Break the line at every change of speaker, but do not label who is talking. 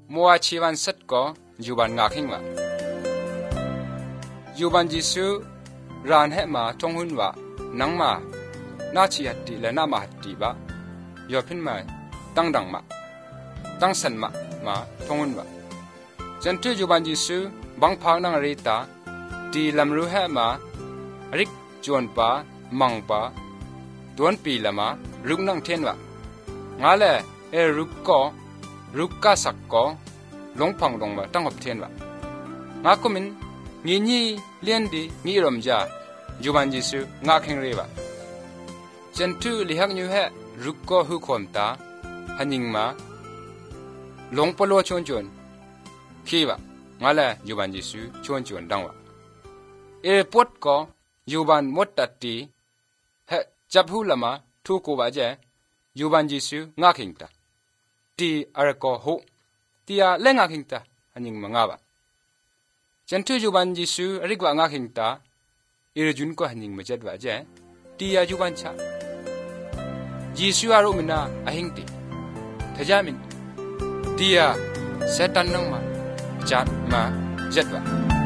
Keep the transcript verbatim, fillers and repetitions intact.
มัวชีวันสัตก็ยูบันงาขิงวะยูบันจิสุรานให้มาทงหุนวะนังมานาชีหัดตีและนามาหัดตีบะยอพินมาตั้งดังมาตั้งสันมามาทงหุนวะจันทุยูบันจิสุบังพังนังรีตาตีลำรู้ให้มาริกจวนปามังปาดวนปีละมารุกนังเทนวะงาเลเอรุกก็รุกกาสักก็ลงพังลงมาตั้งหบเทนวะงาคุมินงี้นี่เลียนดีงี้รำจายูบันจิสุงาเข่งเรวะจันทุลิฮักยูเฮรุกก็หุคอมตาหันิงมาลงปลัวชวนชวนขี้วะงาเลยูบันจิสุชวนชวนดังวะเอปวดก็ยูบันมดตัดตีเฮจับหูละมาทุกว่าเจยูบันจิสุงาเข่งตาตีอะไรก็หูตีอาเล่งงาเข่งตาหันิงมางาบะจันทุยูบันจิสุริกว่างาเข่งตาอิรจุนก็หันิงมาจัดว่าเจตีอายูบันชาจิสุอารุมินาอหิงตีทจามินตีอาเซตันนังมาจัดมาจัดว่า